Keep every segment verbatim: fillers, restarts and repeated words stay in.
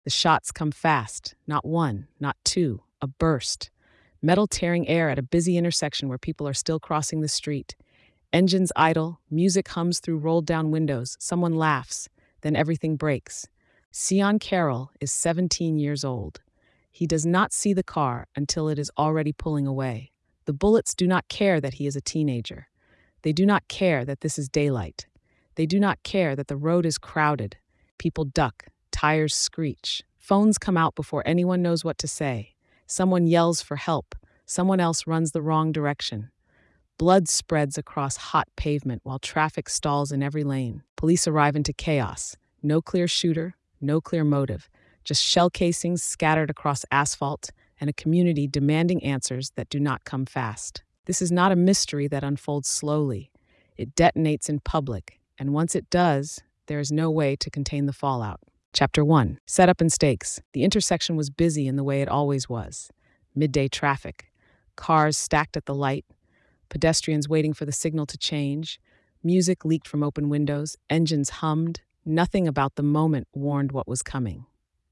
The shots come fast, not one, not two, a burst. Metal tearing air at a busy intersection where people are still crossing the street. Engines idle, music hums through rolled down windows, someone laughs, then everything breaks. Sion Carroll is seventeen years old. He does not see the car until it is already pulling away. The bullets do not care that he is a teenager. They do not care that this is daylight. They do not care that the road is crowded. People duck, tires screech. Phones come out before anyone knows what to say. Someone yells for help. Someone else runs the wrong direction. Blood spreads across hot pavement while traffic stalls in every lane. Police arrive into chaos. No clear shooter, no clear motive. Just shell casings scattered across asphalt and a community demanding answers that do not come fast. This is not a mystery that unfolds slowly. It detonates in public, and once it does, there is no way to contain the fallout. Chapter one. Setup and stakes. The intersection was busy in the way it always was. Midday traffic. Cars stacked at the light. Pedestrians waiting for the signal to change. Music leaked from open windows. Engines hummed. Nothing about the moment warned what was coming.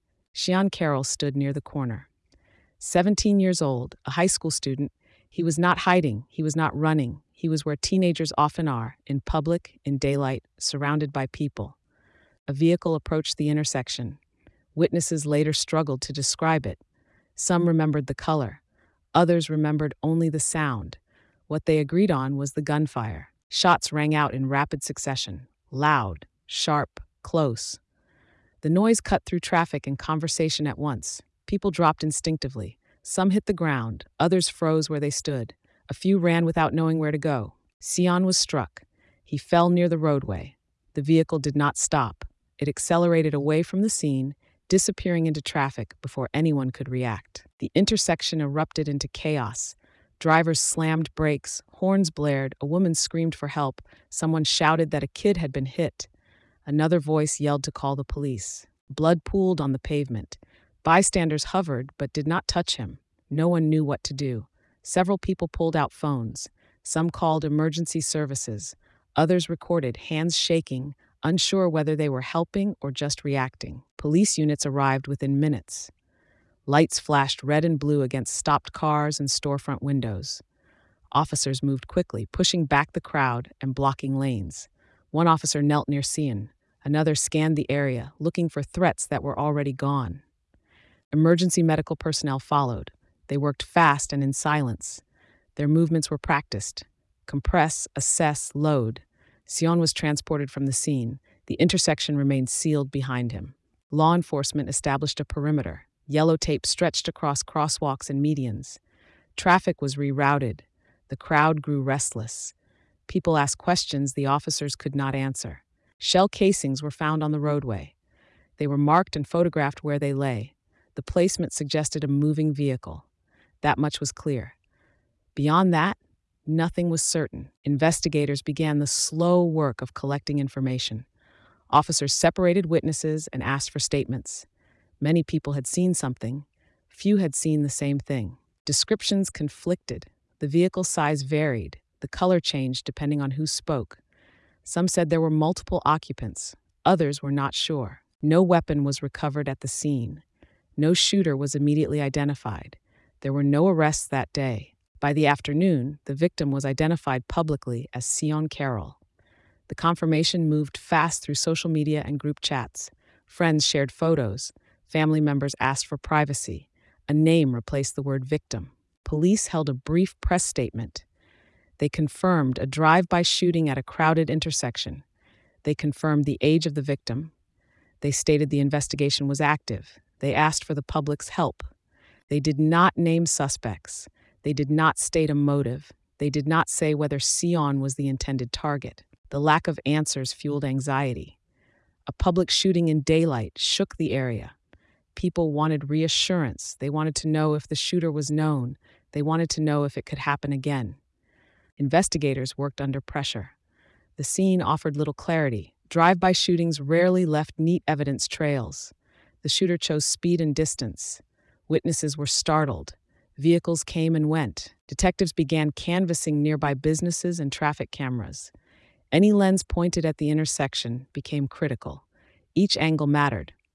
Sion Carroll stood near the corner. Seventeen years old, a high school student, he was not hiding, he was not running. He was where teenagers often are, in public, in daylight, surrounded by people. A vehicle approached the intersection. Witnesses later struggled to describe it. Some remembered the color. Others remembered only the sound. What they agreed on was the gunfire. Shots rang out in rapid succession, loud, sharp, close. The noise cut through traffic and conversation at once. People dropped instinctively. Some hit the ground, others froze where they stood. A few ran without knowing where to go. Sion was struck. He fell near the roadway. The vehicle did not stop. It accelerated away from the scene, disappearing into traffic before anyone could react. The intersection erupted into chaos. Drivers slammed brakes, horns blared, a woman screamed for help, someone shouted that a kid had been hit. Another voice yelled to call the police. Blood pooled on the pavement. Bystanders hovered but did not touch him. No one knew what to do. Several people pulled out phones. Some called emergency services. Others recorded, hands shaking, unsure whether they were helping or just reacting. Police units arrived within minutes. Lights flashed red and blue against stopped cars and storefront windows. Officers moved quickly, pushing back the crowd and blocking lanes. One officer knelt near Sion. Another scanned the area, looking for threats that were already gone. Emergency medical personnel followed. They worked fast and in silence. Their movements were practiced. Compress, assess, load. Sion was transported from the scene. The intersection remained sealed behind him. Law enforcement established a perimeter. Yellow tape stretched across crosswalks and medians. Traffic was rerouted. The crowd grew restless. People asked questions the officers could not answer. Shell casings were found on the roadway. They were marked and photographed where they lay. The placement suggested a moving vehicle. That much was clear. Beyond that, nothing was certain. Investigators began the slow work of collecting information. Officers separated witnesses and asked for statements. Many people had seen something. Few had seen the same thing. Descriptions conflicted. The vehicle size varied. The color changed depending on who spoke. Some said there were multiple occupants. Others were not sure. No weapon was recovered at the scene. No shooter was immediately identified. There were no arrests that day. By the afternoon, the victim was identified publicly as Sion Carroll. The confirmation moved fast through social media and group chats. Friends shared photos. Family members asked for privacy. A name replaced the word victim. Police held a brief press statement. They confirmed a drive-by shooting at a crowded intersection. They confirmed the age of the victim. They stated the investigation was active. They asked for the public's help. They did not name suspects. They did not state a motive. They did not say whether Sion was the intended target. The lack of answers fueled anxiety. A public shooting in daylight shook the area. People wanted reassurance. They wanted to know if the shooter was known. They wanted to know if it could happen again. Investigators worked under pressure. The scene offered little clarity. Drive-by shootings rarely left neat evidence trails. The shooter chose speed and distance. Witnesses were startled. Vehicles came and went. Detectives began canvassing nearby businesses and traffic cameras. Any lens pointed at the intersection became critical. Each angle mattered.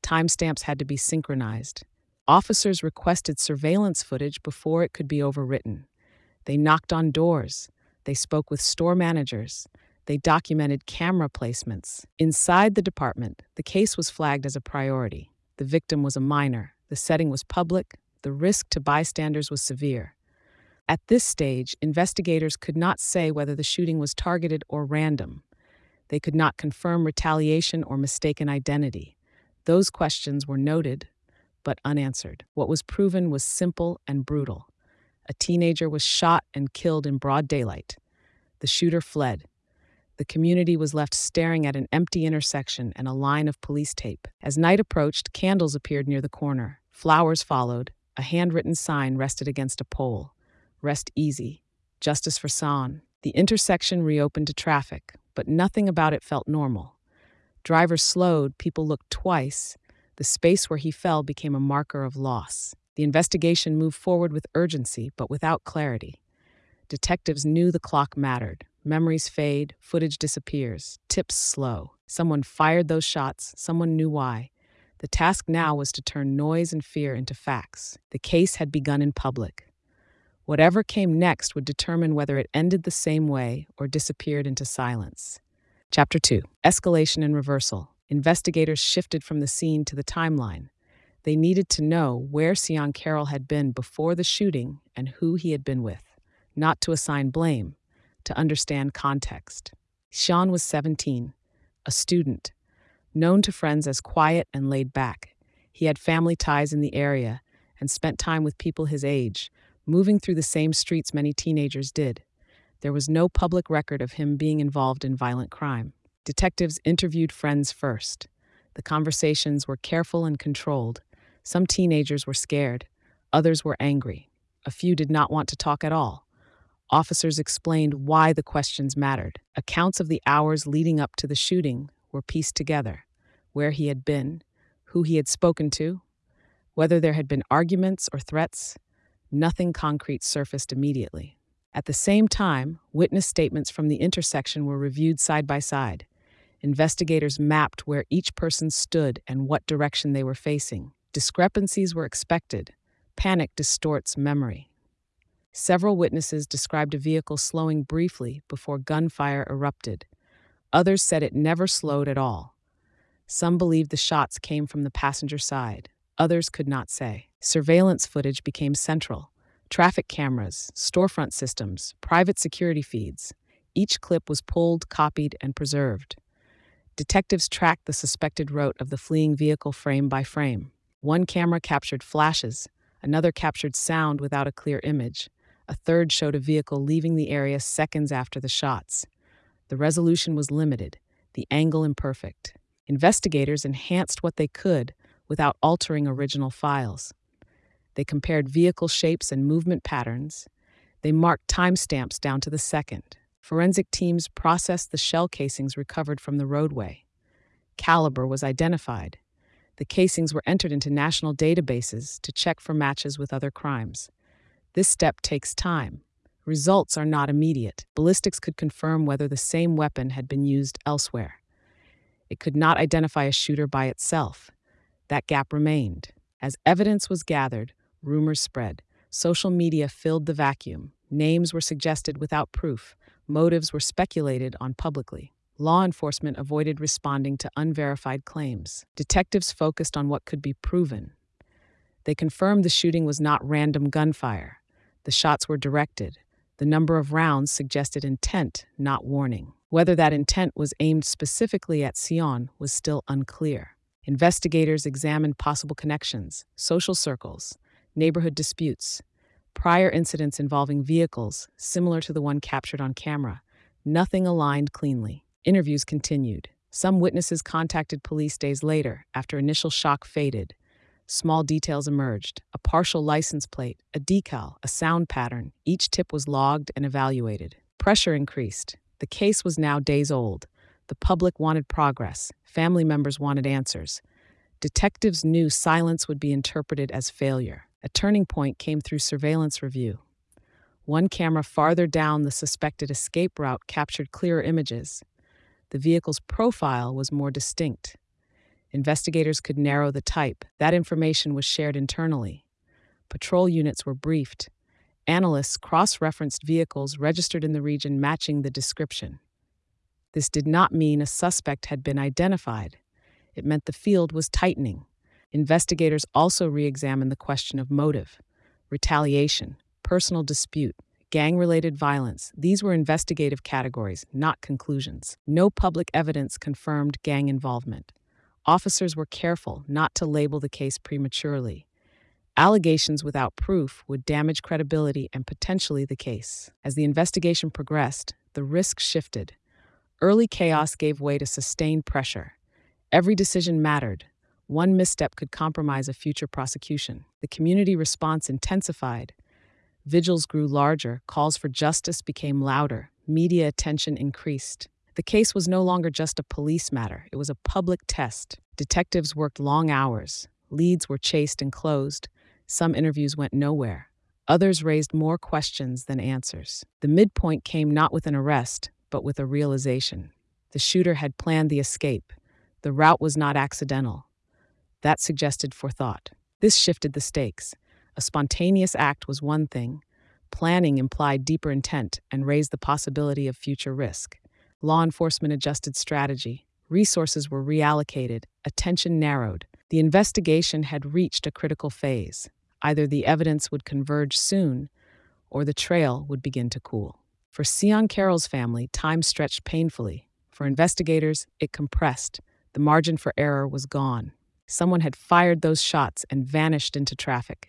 Timestamps had to be synchronized. Officers requested surveillance footage before it could be overwritten. They knocked on doors. They spoke with store managers. They documented camera placements. Inside the department, the case was flagged as a priority. The victim was a minor. The setting was public. The risk to bystanders was severe. At this stage, investigators could not say whether the shooting was targeted or random. They could not confirm retaliation or mistaken identity. Those questions were noted, but unanswered. What was proven was simple and brutal. A teenager was shot and killed in broad daylight. The shooter fled. The community was left staring at an empty intersection and a line of police tape. As night approached, candles appeared near the corner. Flowers followed. A handwritten sign rested against a pole. Rest easy. Justice for San. The intersection reopened to traffic, but nothing about it felt normal. Drivers slowed, people looked twice. The space where he fell became a marker of loss. The investigation moved forward with urgency, but without clarity. Detectives knew the clock mattered. Memories fade, footage disappears, tips slow. Someone fired those shots, someone knew why. The task now was to turn noise and fear into facts. The case had begun in public. Whatever came next would determine whether it ended the same way or disappeared into silence. Chapter two. Escalation and Reversal. Investigators shifted from the scene to the timeline. They needed to know where Sean Carroll had been before the shooting and who he had been with, not to assign blame, to understand context. Sean was seventeen, a student, known to friends as quiet and laid back. He had family ties in the area and spent time with people his age, moving through the same streets many teenagers did. There was no public record of him being involved in violent crime. Detectives interviewed friends first. The conversations were careful and controlled. Some teenagers were scared. Others were angry. A few did not want to talk at all. Officers explained why the questions mattered. Accounts of the hours leading up to the shooting were pieced together. Where he had been, who he had spoken to, whether there had been arguments or threats. Nothing concrete surfaced immediately. At the same time, witness statements from the intersection were reviewed side by side. Investigators mapped where each person stood and what direction they were facing. Discrepancies were expected. Panic distorts memory. Several witnesses described a vehicle slowing briefly before gunfire erupted. Others said it never slowed at all. Some believed the shots came from the passenger side. Others could not say. Surveillance footage became central. Traffic cameras, storefront systems, private security feeds. Each clip was pulled, copied, and preserved. Detectives tracked the suspected route of the fleeing vehicle frame by frame. One camera captured flashes, another captured sound without a clear image. A third showed a vehicle leaving the area seconds after the shots. The resolution was limited, the angle imperfect. Investigators enhanced what they could without altering original files. They compared vehicle shapes and movement patterns. They marked timestamps down to the second. Forensic teams processed the shell casings recovered from the roadway. Caliber was identified. The casings were entered into national databases to check for matches with other crimes. This step takes time. Results are not immediate. Ballistics could confirm whether the same weapon had been used elsewhere. It could not identify a shooter by itself. That gap remained. As evidence was gathered, rumors spread. Social media filled the vacuum. Names were suggested without proof. Motives were speculated on publicly. Law enforcement avoided responding to unverified claims. Detectives focused on what could be proven. They confirmed the shooting was not random gunfire. The shots were directed. The number of rounds suggested intent, not warning. Whether that intent was aimed specifically at Sean was still unclear. Investigators examined possible connections, social circles, neighborhood disputes, prior incidents involving vehicles similar to the one captured on camera. Nothing aligned cleanly. Interviews continued. Some witnesses contacted police days later after initial shock faded. Small details emerged: a partial license plate, a decal, a sound pattern. Each tip was logged and evaluated. Pressure increased. The case was now days old. The public wanted progress. Family members wanted answers. Detectives knew silence would be interpreted as failure. A turning point came through surveillance review. One camera farther down the suspected escape route captured clearer images. The vehicle's profile was more distinct. Investigators could narrow the type. That information was shared internally. Patrol units were briefed. Analysts cross-referenced vehicles registered in the region matching the description. This did not mean a suspect had been identified. It meant the field was tightening. Investigators also re-examined the question of motive, retaliation, personal dispute, gang-related violence. These were investigative categories, not conclusions. No public evidence confirmed gang involvement. Officers were careful not to label the case prematurely. Allegations without proof would damage credibility and potentially the case. As the investigation progressed, the risk shifted. Early chaos gave way to sustained pressure. Every decision mattered. One misstep could compromise a future prosecution. The community response intensified. Vigils grew larger, calls for justice became louder, media attention increased. The case was no longer just a police matter, it was a public test. Detectives worked long hours. Leads were chased and closed. Some interviews went nowhere. Others raised more questions than answers. The midpoint came not with an arrest, but with a realization. The shooter had planned the escape. The route was not accidental. That suggested forethought. This shifted the stakes. A spontaneous act was one thing. Planning implied deeper intent and raised the possibility of future risk. Law enforcement adjusted strategy. Resources were reallocated. Attention narrowed. The investigation had reached a critical phase. Either the evidence would converge soon, or the trail would begin to cool. For Sion Carroll's family, time stretched painfully. For investigators, it compressed. The margin for error was gone. Someone had fired those shots and vanished into traffic.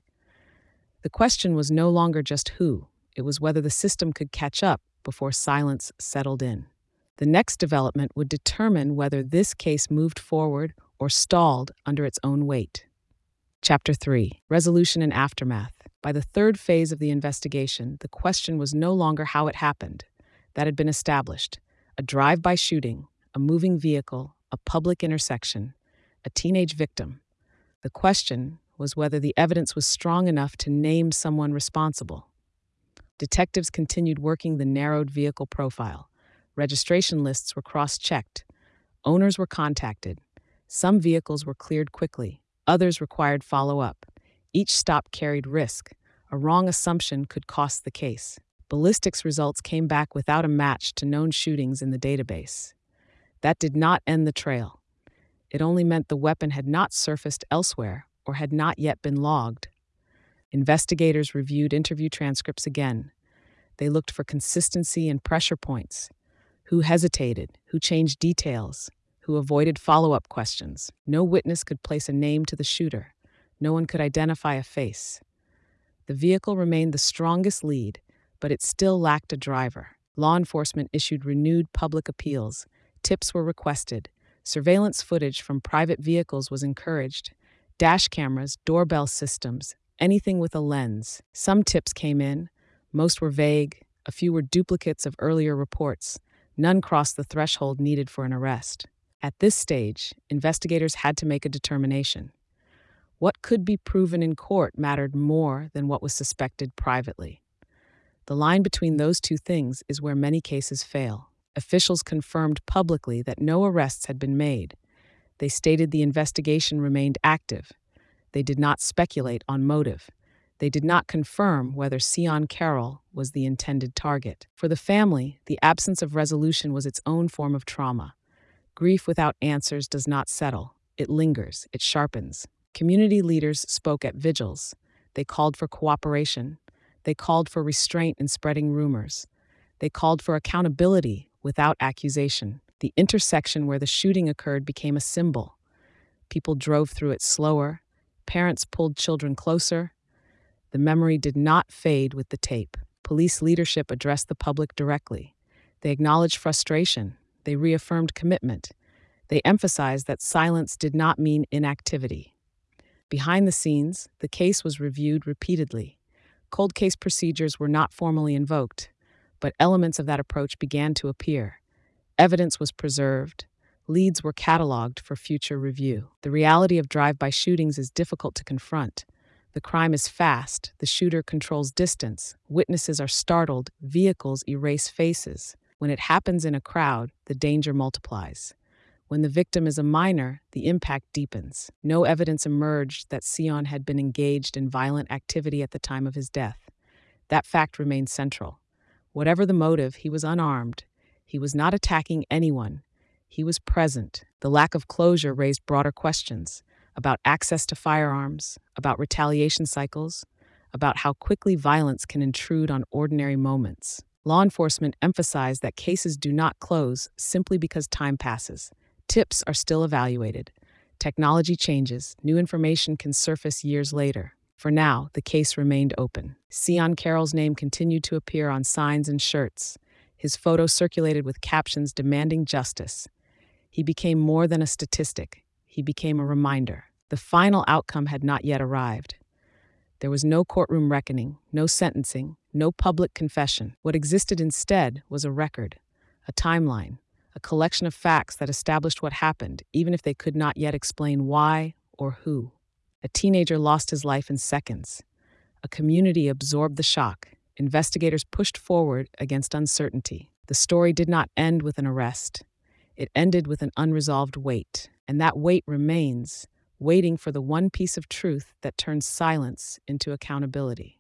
The question was no longer just who, it was whether the system could catch up before silence settled in. The next development would determine whether this case moved forward or stalled under its own weight. Chapter three. Resolution and Aftermath. By the third phase of the investigation, the question was no longer how it happened. That had been established. A drive-by shooting, a moving vehicle, a public intersection, a teenage victim. The question was whether the evidence was strong enough to name someone responsible. Detectives continued working the narrowed vehicle profile. Registration lists were cross-checked. Owners were contacted. Some vehicles were cleared quickly. Others required follow-up. Each stop carried risk. A wrong assumption could cost the case. Ballistics results came back without a match to known shootings in the database. That did not end the trail. It only meant the weapon had not surfaced elsewhere or had not yet been logged. Investigators reviewed interview transcripts again. They looked for consistency and pressure points. Who hesitated? Who changed details? Who avoided follow-up questions? No witness could place a name to the shooter. No one could identify a face. The vehicle remained the strongest lead, but it still lacked a driver. Law enforcement issued renewed public appeals. Tips were requested. Surveillance footage from private vehicles was encouraged. Dash cameras, doorbell systems, anything with a lens. Some tips came in. Most were vague. A few were duplicates of earlier reports. None crossed the threshold needed for an arrest. At this stage, investigators had to make a determination. What could be proven in court mattered more than what was suspected privately. The line between those two things is where many cases fail. Officials confirmed publicly that no arrests had been made. They stated the investigation remained active. They did not speculate on motive. They did not confirm whether Sion Carroll was the intended target. For the family, the absence of resolution was its own form of trauma. Grief without answers does not settle. It lingers. It sharpens. Community leaders spoke at vigils. They called for cooperation. They called for restraint in spreading rumors. They called for accountability without accusation. The intersection where the shooting occurred became a symbol. People drove through it slower. Parents pulled children closer. The memory did not fade with the tape. Police leadership addressed the public directly. They acknowledged frustration. They reaffirmed commitment. They emphasized that silence did not mean inactivity. Behind the scenes, the case was reviewed repeatedly. Cold case procedures were not formally invoked, but elements of that approach began to appear. Evidence was preserved. Leads were cataloged for future review. The reality of drive-by shootings is difficult to confront. The crime is fast. The shooter controls distance. Witnesses are startled. Vehicles erase faces. When it happens in a crowd, the danger multiplies. When the victim is a minor, the impact deepens. No evidence emerged that Sion had been engaged in violent activity at the time of his death. That fact remained central. Whatever the motive, he was unarmed. He was not attacking anyone. He was present. The lack of closure raised broader questions about access to firearms, about retaliation cycles, about how quickly violence can intrude on ordinary moments. Law enforcement emphasized that cases do not close simply because time passes. Tips are still evaluated. Technology changes. New information can surface years later. For now, the case remained open. Sion Carroll's name continued to appear on signs and shirts. His photo circulated with captions demanding justice. He became more than a statistic. He became a reminder. The final outcome had not yet arrived. There was no courtroom reckoning, no sentencing, no public confession. What existed instead was a record, a timeline, a collection of facts that established what happened, even if they could not yet explain why or who. A teenager lost his life in seconds. A community absorbed the shock. Investigators pushed forward against uncertainty. The story did not end with an arrest. It ended with an unresolved wait, and that wait remains, waiting for the one piece of truth that turns silence into accountability.